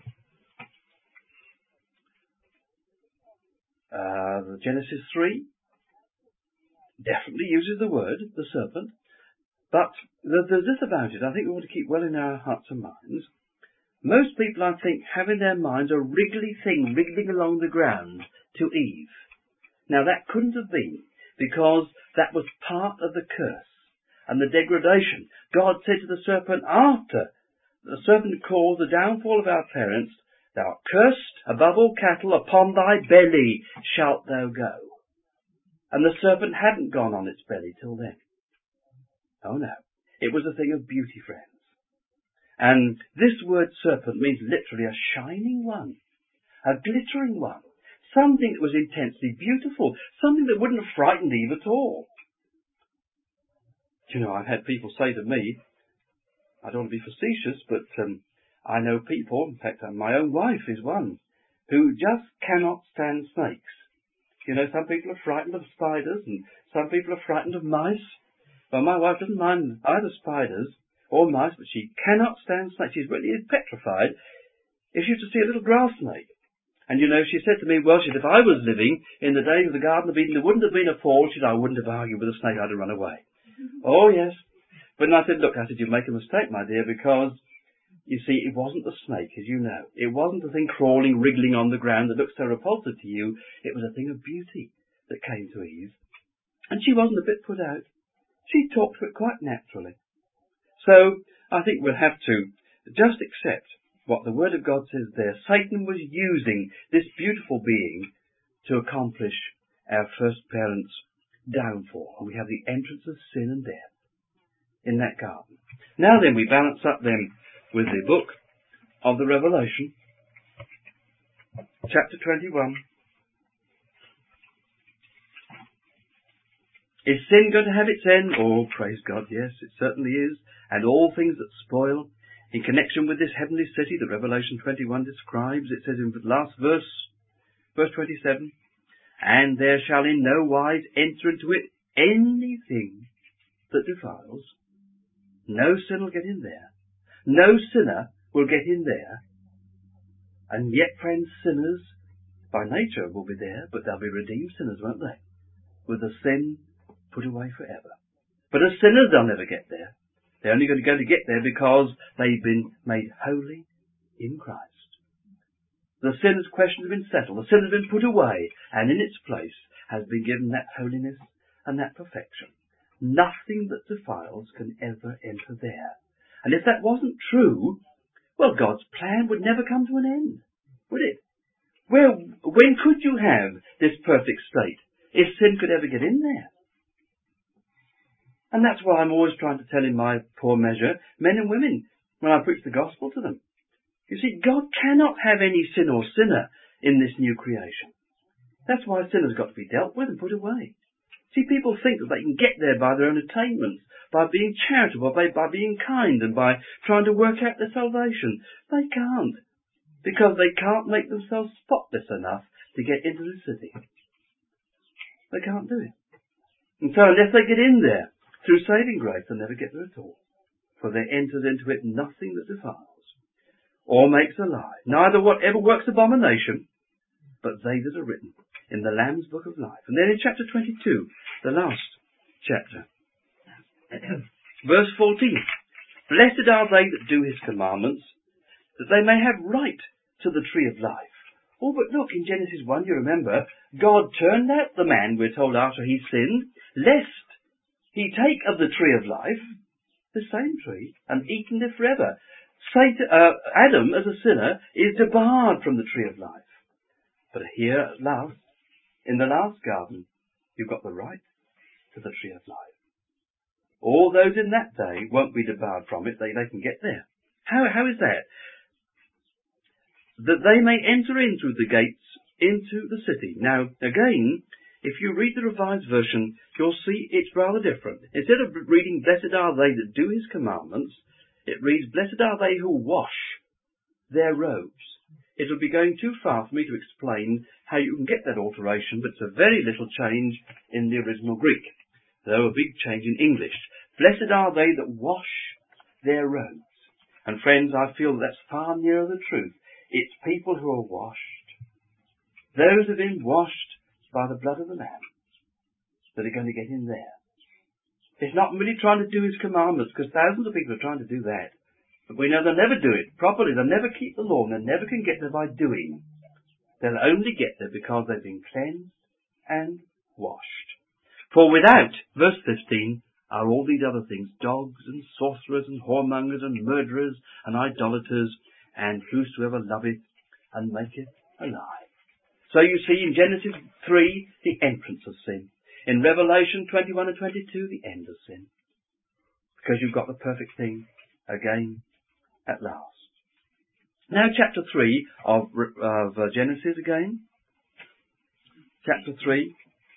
Uh, Genesis three definitely uses the word, the serpent. But there's this about it, I think we want to keep well in our hearts and minds. Most people, I think, have in their minds a wriggly thing wriggling along the ground to Eve. Now, that couldn't have been, because that was part of the curse and the degradation. God said to the serpent, after the serpent caused the downfall of our parents, thou art cursed above all cattle, upon thy belly shalt thou go. And the serpent hadn't gone on its belly till then. Oh no, it was a thing of beauty, friends. And this word serpent means literally a shining one, a glittering one, something that was intensely beautiful, something that wouldn't have frightened Eve at all. You know, I've had people say to me, I don't want to be facetious, but um, I know people, in fact my own wife is one, who just cannot stand snakes. You know, some people are frightened of spiders and some people are frightened of mice. Well, my wife doesn't mind either spiders or mice, but she cannot stand snakes. She's really petrified if she was to see a little grass snake. And, you know, she said to me, well, she said, if I was living in the days of the Garden of Eden, there wouldn't have been a fall. She said, I wouldn't have argued with a snake. I'd have run away. Oh, yes. But then I said, look, I said, you make a mistake, my dear, because, you see, it wasn't the snake, as you know. It wasn't the thing crawling, wriggling on the ground that looked so repulsive to you. It was a thing of beauty that came to Eve. And she wasn't a bit put out. She talked to it quite naturally. So, I think we'll have to just accept what the Word of God says there. Satan was using this beautiful being to accomplish our first parents' downfall. And we have the entrance of sin and death in that garden. Now then, we balance up then with the book of the Revelation, chapter twenty-one. Is sin going to have its end? Oh, praise God, yes, it certainly is. And all things that spoil, in connection with this heavenly city that Revelation twenty-one describes, it says in the last verse, verse twenty-seven, and there shall in no wise enter into it anything that defiles. No sin will get in there. No sinner will get in there. And yet, friends, sinners by nature will be there, but they'll be redeemed sinners, won't they? With the sin put away forever. But as sinners, they'll never get there. They're only going to go to get there because they've been made holy in Christ. The sinner's question has been settled. The sin has been put away, and in its place has been given that holiness and that perfection. Nothing that defiles can ever enter there. And if that wasn't true, well, God's plan would never come to an end, would it? Well, when could you have this perfect state if sin could ever get in there? And that's why I'm always trying to tell in my poor measure, men and women, when I preach the gospel to them. You see, God cannot have any sin or sinner in this new creation. That's why sin has got to be dealt with and put away. See, people think that they can get there by their own attainments, by being charitable, by, by being kind, and by trying to work out their salvation. They can't, because they can't make themselves spotless enough to get into the city. They can't do it. And so unless they get in there, through saving grace, they'll never get there at all. For there enters into it nothing that defiles. or makes a lie, neither whatever works abomination, but they that are written in the Lamb's book of life. And then in chapter twenty-two, the last chapter, verse fourteen, blessed are they that do his commandments, that they may have right to the tree of life. Oh, but look, in Genesis one, you remember, God turned out the man, we're told, after he sinned, lest he take of the tree of life, the same tree, and eaten it forever. Satan, uh, Adam, as a sinner, is debarred from the tree of life. But here, at last, in the last garden, you've got the right to the tree of life. All those in that day won't be debarred from it. They, they can get there. How, how is that? That they may enter in through the gates into the city. Now, again, if you read the Revised Version, you'll see it's rather different. Instead of reading, blessed are they that do his commandments, it reads, blessed are they who wash their robes. It'll be going too far for me to explain how you can get that alteration, but it's a very little change in the original Greek, though a big change in English. Blessed are they that wash their robes. And friends, I feel that's far nearer the truth. It's people who are washed. Those who have been washed by the blood of the Lamb that are going to get in there. It's not really trying to do his commandments, because thousands of people are trying to do that. But we know they'll never do it properly. They'll never keep the law, and they never can get there by doing. They'll only get there because they've been cleansed and washed. For without, verse fifteen, are all these other things, dogs and sorcerers and whoremongers and murderers and idolaters, and whosoever loveth and maketh a lie. So you see in Genesis three, the entrance of sin. In Revelation twenty-one and twenty-two, the end of sin. Because you've got the perfect thing again at last. Now chapter three of, of uh, Genesis again. Chapter three.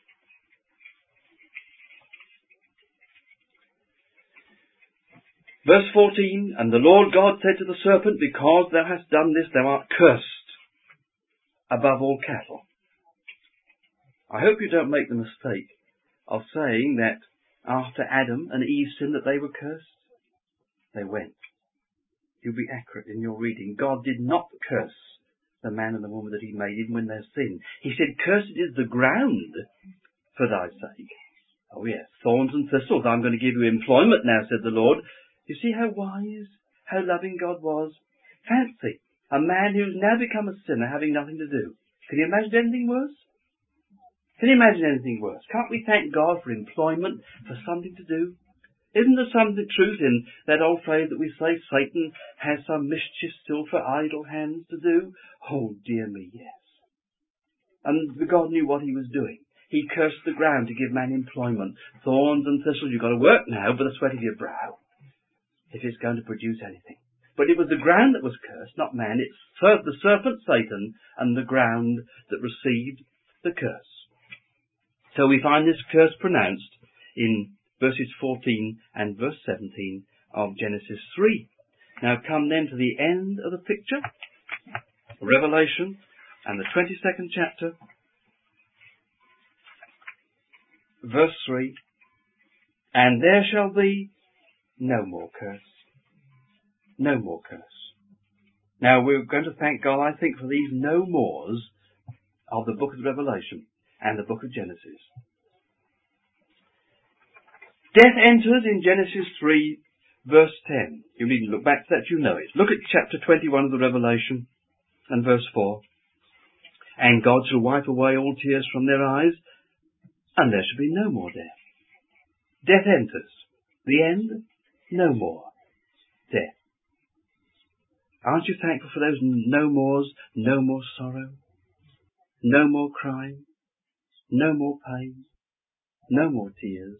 Verse fourteen, and the Lord God said to the serpent, because thou hast done this, thou art cursed above all cattle. I hope you don't make the mistake of saying that after Adam and Eve sinned that they were cursed. They went. You'll be accurate in your reading. God did not curse the man and the woman that he made even when they sinned. He said, cursed is the ground for thy sake. Oh yes, thorns and thistles, I'm going to give you employment now, said the Lord. You see how wise, how loving God was? Fancy, a man who's now become a sinner having nothing to do. Can you imagine anything worse? Can you imagine anything worse? Can't we thank God for employment, for something to do? Isn't there some truth in that old phrase that we say, Satan has some mischief still for idle hands to do? Oh dear me, yes. And God knew what he was doing. He cursed the ground to give man employment. Thorns and thistles, you've got to work now by the sweat of your brow, if it's going to produce anything. But it was the ground that was cursed, not man. It's the serpent, Satan, and the ground that received the curse. So we find this curse pronounced in verses fourteen and verse seventeen of Genesis three. Now come then to the end of the picture, Revelation, and the twenty-second chapter, verse three. And there shall be no more curse. No more curse. Now we're going to thank God, I think, for these no mores of the book of Revelation and the book of Genesis. Death enters in Genesis three, verse ten. You needn't look back to that, you know it. Look at chapter twenty-one of the Revelation and verse four. And God shall wipe away all tears from their eyes, and there shall be no more death. Death enters. The end, no more death. Aren't you thankful for those no mores? No more sorrow, no more crying, no more pain, no more tears.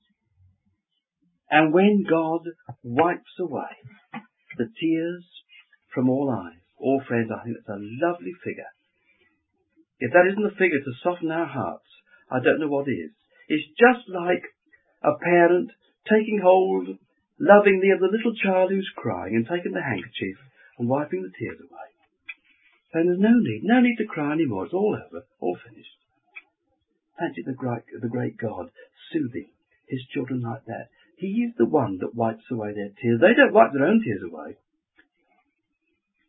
And when God wipes away the tears from all eyes, all friends, I think that's a lovely figure. If that isn't a figure to soften our hearts, I don't know what is. It's just like a parent taking hold lovingly of the little child who's crying and taking the handkerchief and wiping the tears away. Saying there's no need, no need to cry anymore, it's all over, all finished. Fancy the great, the great God soothing his children like that. He is the one that wipes away their tears. They don't wipe their own tears away.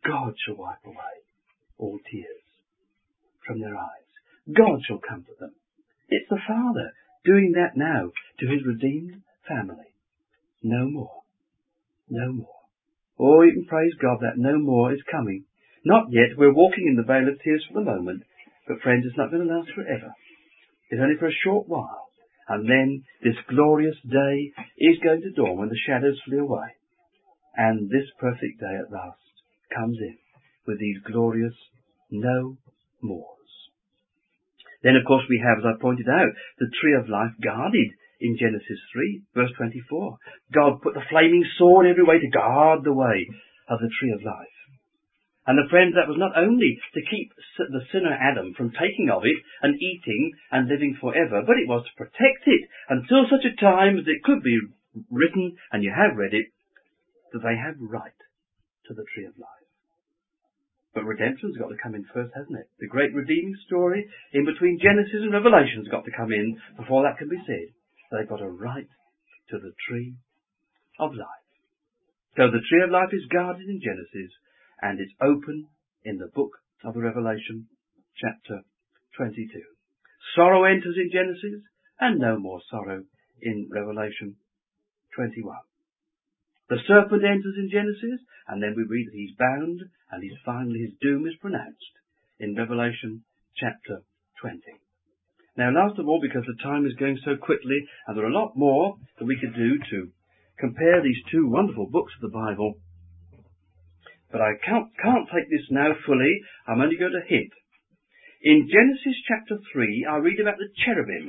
God shall wipe away all tears from their eyes. God shall comfort them. It's the Father doing that now to his redeemed family. No more. No more. Oh, you can praise God that no more is coming. Not yet. We're walking in the vale of tears for the moment. But friends, it's not going to last forever. It's only for a short while. And then this glorious day is going to dawn when the shadows flee away. And this perfect day at last comes in with these glorious no mores. Then, of course, we have, as I pointed out, the tree of life guarded in Genesis three, verse twenty-four. God put the flaming sword every way to guard the way of the tree of life. And the friends, that was not only to keep the sinner Adam from taking of it and eating and living forever, but it was to protect it until such a time as it could be written, and you have read it, that they have right to the tree of life. But redemption's got to come in first, hasn't it? The great redeeming story in between Genesis and Revelation's got to come in before that can be said. They've got a right to the tree of life. So the tree of life is guarded in Genesis, and it's open in the book of the Revelation, chapter twenty-two. Sorrow enters in Genesis, and no more sorrow in Revelation twenty-one. The serpent enters in Genesis, and then we read that he's bound, and he's finally, his doom is pronounced in Revelation chapter twenty. Now, last of all, because the time is going so quickly, and there are a lot more that we could do to compare these two wonderful books of the Bible, but I can't, can't take this now fully. I'm only going to hint. In Genesis chapter three, I read about the cherubim.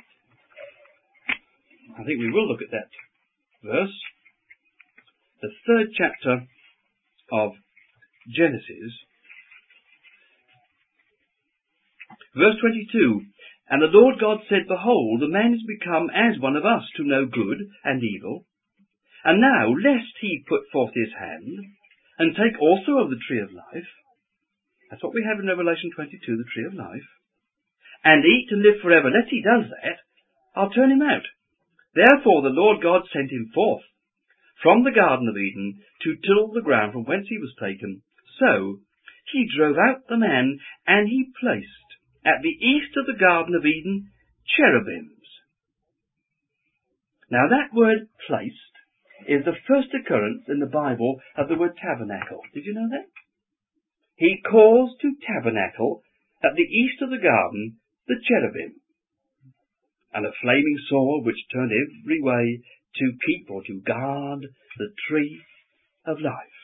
I think we will look at that verse. The third chapter of Genesis, verse twenty-two. And the Lord God said, Behold, the man is become as one of us to know good and evil. And now, lest he put forth his hand, and take also of the tree of life. That's what we have in Revelation twenty-two, the tree of life. And eat and live forever. Lest he does that, I'll turn him out. Therefore the Lord God sent him forth from the Garden of Eden to till the ground from whence he was taken. So he drove out the man, and he placed at the east of the Garden of Eden cherubims. Now that word placed is the first occurrence in the Bible of the word tabernacle. Did you know that? He caused to tabernacle at the east of the garden the cherubim, and a flaming sword which turned every way to keep or to guard the tree of life.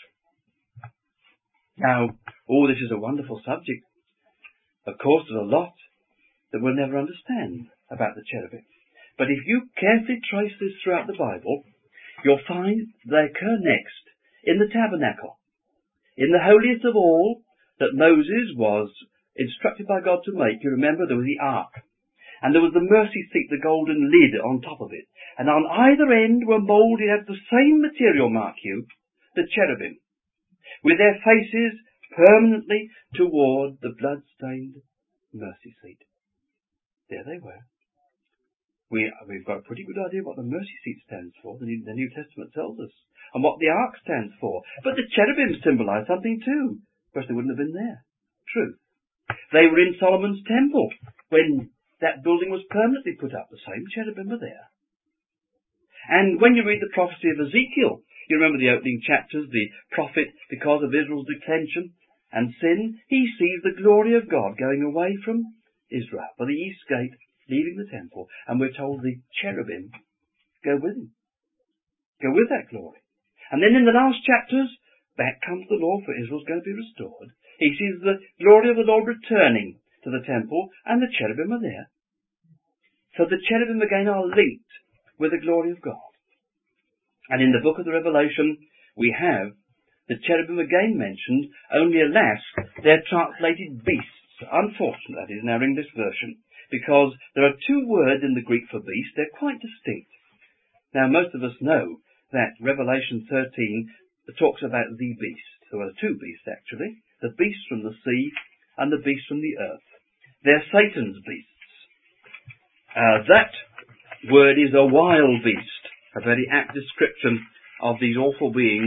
Now, oh, this is a wonderful subject. Of course, there's a lot that we'll never understand about the cherubim. But if you carefully trace this throughout the Bible, you'll find they occur next in the tabernacle, in the holiest of all that Moses was instructed by God to make. You remember there was the ark, and there was the mercy seat, the golden lid on top of it, and on either end were moulded out of the same material, mark you, the cherubim, with their faces permanently toward the blood-stained mercy seat. There they were. We, we've got a pretty good idea what the mercy seat stands for, the New, the New Testament tells us, and what the ark stands for. But the cherubim symbolize something too, because they wouldn't have been there. True. They were in Solomon's temple when that building was permanently put up. The same cherubim were there. And when you read the prophecy of Ezekiel, you remember the opening chapters, the prophet, because of Israel's declension and sin, he sees the glory of God going away from Israel by the east gate, leaving the temple, and we're told the cherubim go with him, go with that glory. And then in the last chapters, back comes the law for Israel's going to be restored. He sees the glory of the Lord returning to the temple, and the cherubim are there. So the cherubim again are linked with the glory of God. And in the book of the Revelation, we have the cherubim again mentioned, only alas, they're translated beasts. Unfortunate, that is, in our English version, because there are two words in the Greek for beast. They're quite distinct. Now, most of us know that Revelation thirteen talks about the beast. There are two beasts, actually. The beast from the sea and the beast from the earth. They're Satan's beasts. Uh, that word is a wild beast, a very apt description of these awful beings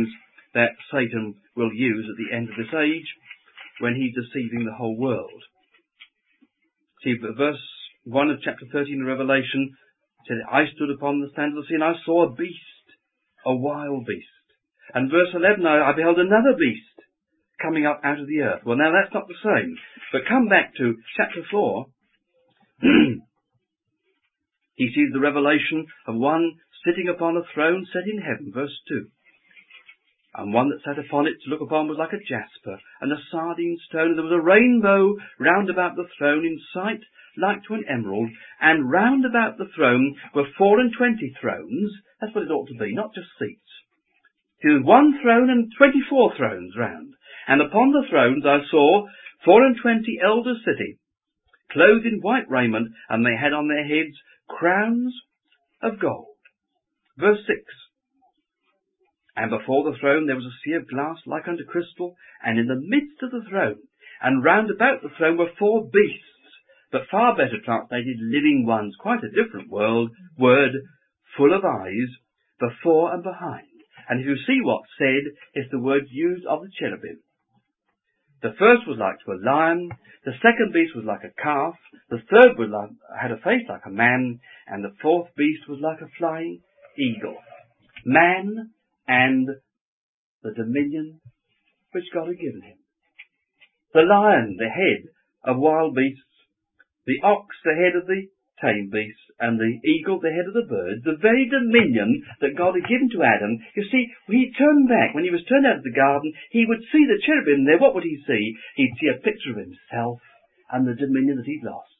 that Satan will use at the end of this age when he's deceiving the whole world. See, verse one of chapter thirteen of Revelation said, I stood upon the sands of the sea and I saw a beast, a wild beast. And verse eleven, I, I beheld another beast coming up out of the earth. Well, now that's not the same. But come back to chapter four. He sees the revelation of one sitting upon a throne set in heaven, verse two. And one that sat upon it to look upon was like a jasper and a sardine stone. There was a rainbow round about the throne in sight like to an emerald. And round about the throne were four and twenty thrones. That's what it ought to be, not just seats. There was one throne and twenty-four thrones round. And upon the thrones I saw four and twenty elders sitting, clothed in white raiment, and they had on their heads crowns of gold. Verse six. And before the throne there was a sea of glass like unto crystal, and in the midst of the throne, and round about the throne were four beasts, but far better translated, living ones, quite a different world, word, full of eyes, before and behind. And if you see what's said, it's the word used of the cherubim. The first was like to a lion, the second beast was like a calf, the third was like, had a face like a man, and the fourth beast was like a flying eagle. Man and the dominion which God had given him. The lion, the head of wild beasts, the ox, the head of the tame beasts, and the eagle, the head of the birds, the very dominion that God had given to Adam. You see, when he turned back, when he was turned out of the garden, he would see the cherubim there. What would he see? He'd see a picture of himself and the dominion that he'd lost.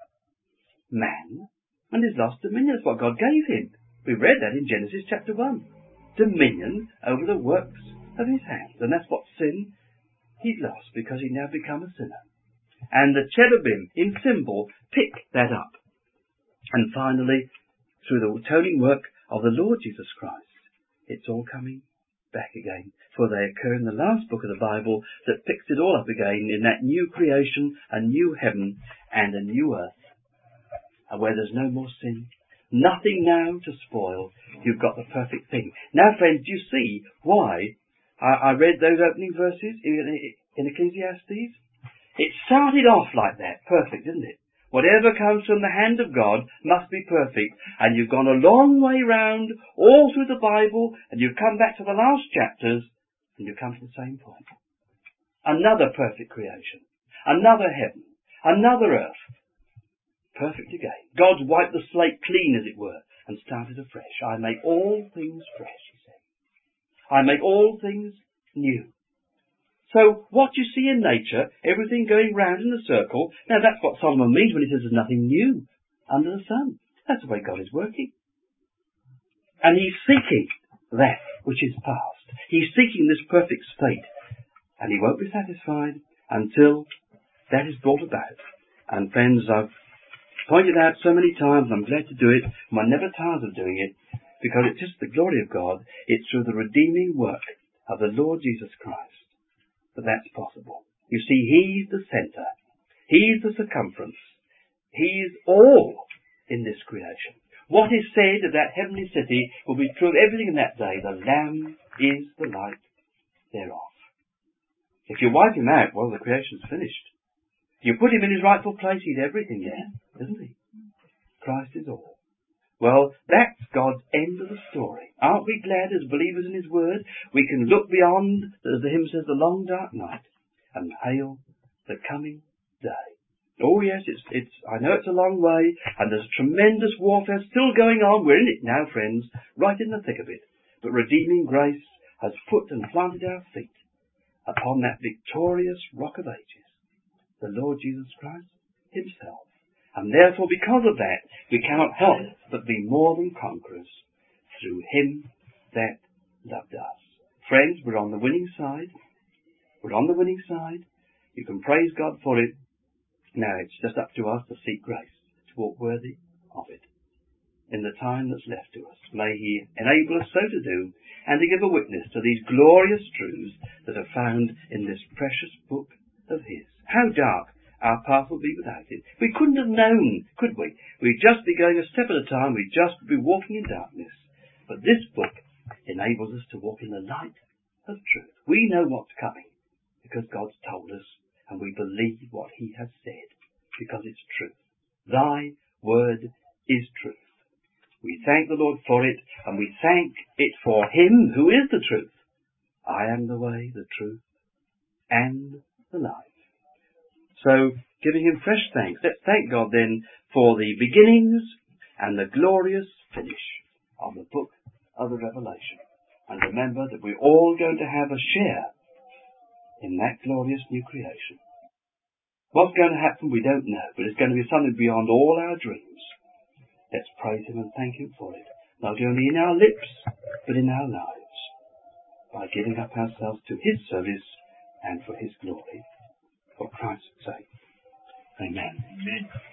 Man and his lost dominion is what God gave him. We read that in Genesis chapter one. Dominion over the works of his hands. And that's what sin he'd lost, because he'd now become a sinner. And the cherubim in symbol pick that up. And finally, through the atoning work of the Lord Jesus Christ, it's all coming back again. For they occur in the last book of the Bible that picks it all up again in that new creation, a new heaven and a new earth, and where there's no more sin. Nothing now to spoil. You've got the perfect thing. Now, friends, do you see why I, I read those opening verses in, in Ecclesiastes? It started off like that, perfect, didn't it? Whatever comes from the hand of God must be perfect. And you've gone a long way round, all through the Bible, and you've come back to the last chapters, and you've come to the same point. Another perfect creation. Another heaven. Another earth. Perfect again. God's wiped the slate clean, as it were, and started afresh. I make all things fresh, he said. I make all things new. So what you see in nature, everything going round in a circle, now that's what Solomon means when he says there's nothing new under the sun. That's the way God is working. And he's seeking that which is past. He's seeking this perfect state. And he won't be satisfied until that is brought about. And friends, I've pointed out so many times, I'm glad to do it, and I'm never tired of doing it, because it's just the glory of God. It's through the redeeming work of the Lord Jesus Christ that that's possible. You see, he's the centre. He's the circumference. He's all in this creation. What is said of that heavenly city will be true of everything in that day. The Lamb is the light thereof. If you wipe him out, well, the creation's finished. You put him in his rightful place, he's everything there, isn't he? Christ is all. Well, that's God's end of the story. Aren't we glad as believers in his word? We can look beyond, as the hymn says, the long dark night and hail the coming day. Oh yes, it's, it's, I know it's a long way and there's tremendous warfare still going on. We're in it now, friends, right in the thick of it. But redeeming grace has put and planted our feet upon that victorious rock of ages, the Lord Jesus Christ himself. And therefore, because of that, we cannot help but be more than conquerors through him that loved us. Friends, we're on the winning side. We're on the winning side. You can praise God for it. Now, it's just up to us to seek grace, to walk worthy of it in the time that's left to us. May he enable us so to do, and to give a witness to these glorious truths that are found in this precious book of his. How dark our path will be without it. We couldn't have known, could we? We'd just be going a step at a time. We'd just be walking in darkness. But this book enables us to walk in the light of truth. We know what's coming because God's told us, and we believe what he has said because it's truth. Thy word is truth. We thank the Lord for it, and we thank it for him who is the truth. I am the way, the truth, and the life. So, giving him fresh thanks, let's thank God then for the beginnings and the glorious finish of the book of the Revelation. And remember that we're all going to have a share in that glorious new creation. What's going to happen, we don't know, but it's going to be something beyond all our dreams. Let's praise him and thank him for it, not only in our lips, but in our lives, by giving up ourselves to his service and for his glory, for Christ's sake. Amen. Amen.